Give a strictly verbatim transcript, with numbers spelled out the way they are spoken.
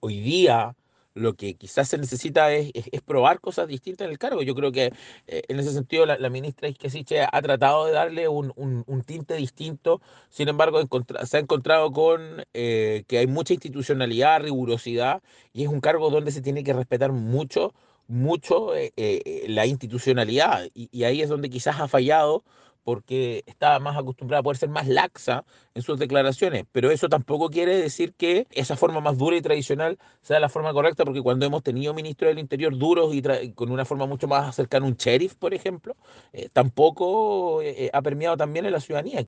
hoy día lo que quizás se necesita es, es- es probar cosas distintas en el cargo. Yo creo que eh, en ese sentido la, la ministra Isquesiche ha tratado de darle un, un- un tinte distinto. Sin embargo, encontra- se ha encontrado con eh, que hay mucha institucionalidad, rigurosidad, y es un cargo donde se tiene que respetar mucho, mucho eh, eh, la institucionalidad. Y, y ahí es donde quizás ha fallado porque estaba más acostumbrada a poder ser más laxa en sus declaraciones, pero eso tampoco quiere decir que esa forma más dura y tradicional sea la forma correcta, porque cuando hemos tenido ministros del Interior duros y tra- con una forma mucho más cercana a un sheriff, por ejemplo, eh, tampoco eh, ha permeado también en la ciudadanía.